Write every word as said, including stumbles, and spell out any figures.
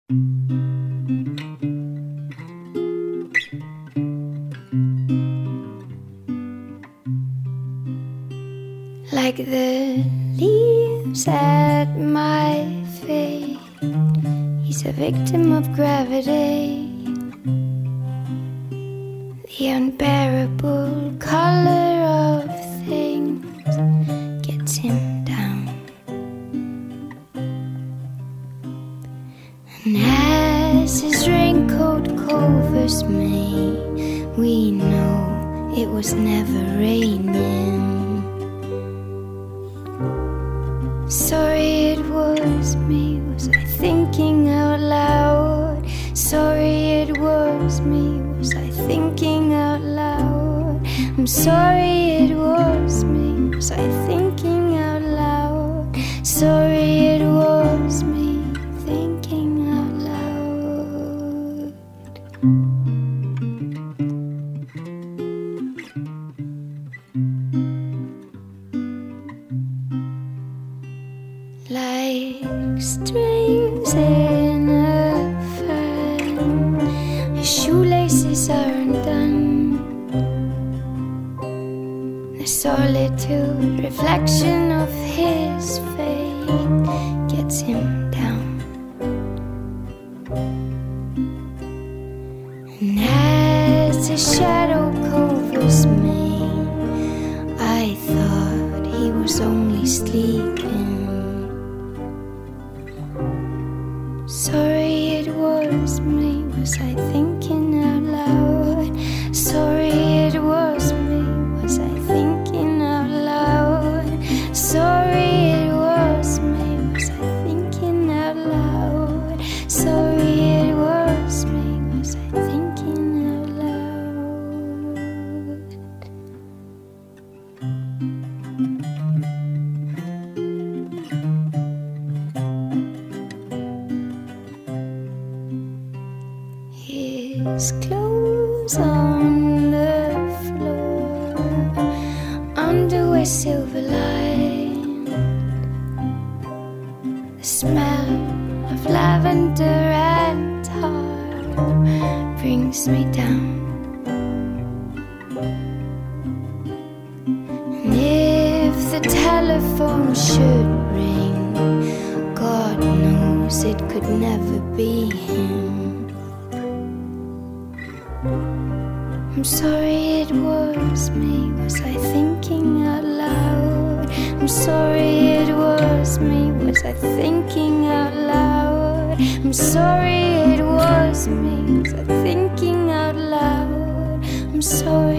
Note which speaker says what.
Speaker 1: Like the leaves at my feet, he's a victim of gravity. The unbearable color of things gets him down. And as his raincoat covers me, we know it was never raining. Sorry it was me, was I thinking out loud? Sorry it was me, was I thinking out loud? I'm sorry it was me, was I thinking out loud? Sorry it was me, thinking out loud. Like strings in a fan, his shoelaces are undone. The solitude reflection of his fate gets him down. And as the shadow covers me, I thought he was only sleeping. Sorry it was me, was I thinking out loud? Sorry it was me, was I thinking out loud? Sorry it was me, was I thinking out loud? Sorry it was me, was I thinking out loud? His clothes on the floor, underwear silver line. The smell of lavender and tar brings me down. And if the telephone should ring, God knows it could never be him. I'm sorry it was me, was I thinking out loud? I'm sorry it was me, was I thinking out loud? I'm sorry it was me, was I thinking out loud? I'm sorry